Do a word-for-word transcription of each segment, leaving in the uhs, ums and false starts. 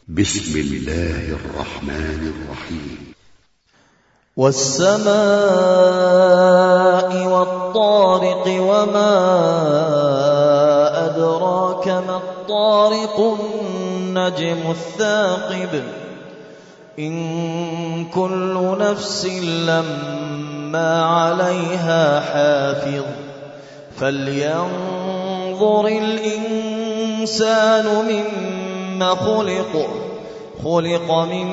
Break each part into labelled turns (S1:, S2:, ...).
S1: بسم الله الرحمن الرحيم.
S2: والسماء والطارق وما أدراك ما الطارق النجم الثاقب إن كل نفس لما عليها حافظ فلينظر الإنسان مما خلق خلق من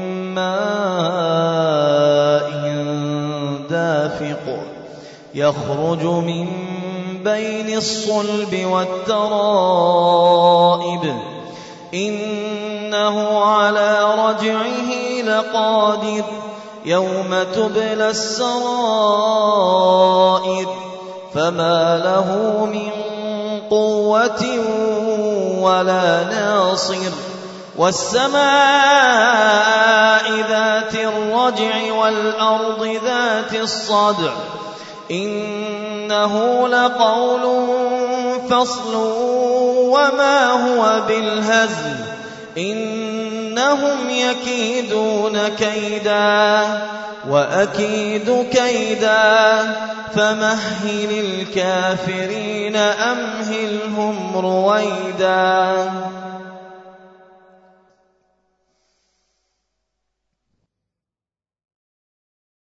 S2: ماء دافق يخرج من بين الصلب والترائب إنه على رجعه لقادر يوم تبلى السرائر فما له من قوة ولا ناصر والسماء ذات الرجع والأرض ذات الصدع إنه لقول فصل وما هو بالهزل إنهم يكيدون كيدا وأكيد كيدا فمهل الكافرين أمهلهم رويدا.